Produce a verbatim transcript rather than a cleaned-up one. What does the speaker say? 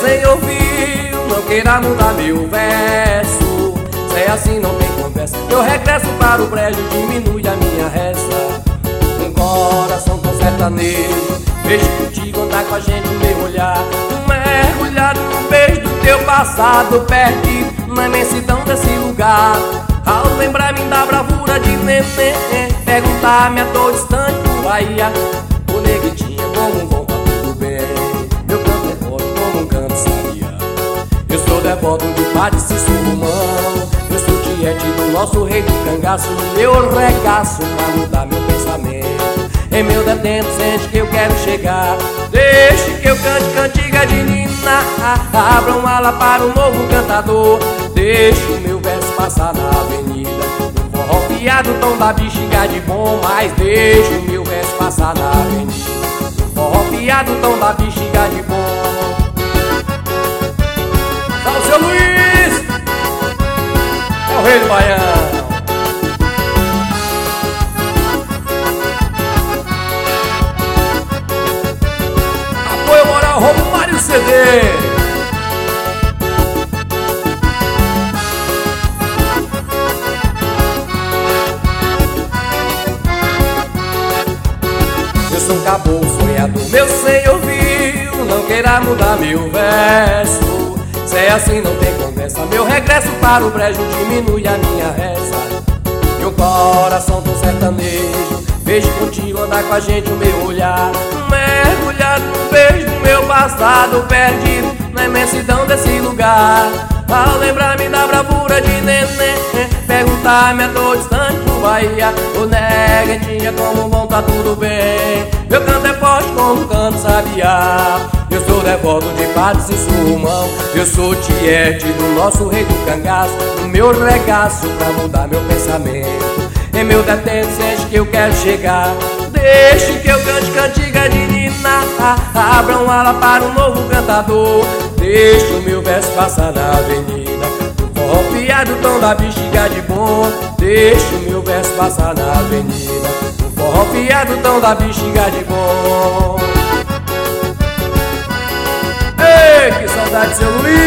sem ouvir, não queira mudar meu verso. Se é assim não tem conversa, eu regresso para o prédio, diminui a minha reza. Um coração tão sertanejo, vejo contigo andar com a gente, o meu olhar mergulhado no beijo do teu passado, perdido na imensidão desse lugar. Ao lembrar-me da bravura de neném, perguntar-me a todo instante por Bahia. Ô neguitinha, como vão, tá tudo bem? Meu canto é forte como um canto sabia. Eu sou devoto de Padre Cícero Romão, eu sou tiete do nosso rei do cangaço. Eu regaço pra mudar meu pensamento. Em meu detento sente que eu quero chegar. Deixe que eu cante cantiga de Nina, abra uma ala para um novo cantador. Deixe o meu verso passar na avenida, no forró fiado, o tom da bexiga de bom. Mas deixe o meu verso passar na avenida, no forró fiado, o tom da bexiga de bom. Salve, seu Luiz! É o rei do Baião. Apoio moral, Romário C D. Eu sou um caboclo sonhador, meu senhor viu, não queira mudar meu verso. Se é assim não tem conversa, meu regresso para o brejo, diminui a minha reza. Meu coração tão sertanejo, vejo contigo andar com a gente, o meu olhar mergulhado no beijo do meu passado, perdido na imensidão desse lugar. Ao lembrar-me da bravura de neném, perguntar-me a todo instante por Bahia. Ô neguinha, como vão, tá tudo bem? Meu canto é forte como um canto sabiá. Eu sou devoto de Padre Cícero Romão, eu sou tiete do nosso rei do cangaço. No meu regaço pra mudar meu pensamento, em meu detento sente que eu quero chegar. Deixe que eu cante cantiga de Nina, abra uma ala para um novo cantador. Deixe o meu verso passar na avenida, no forró fiado, o tom da bexiga de bom. Deixe o meu verso passar na avenida, no forró fiado, o tom da bexiga de bom. Ei, que saudade, seu Luiz!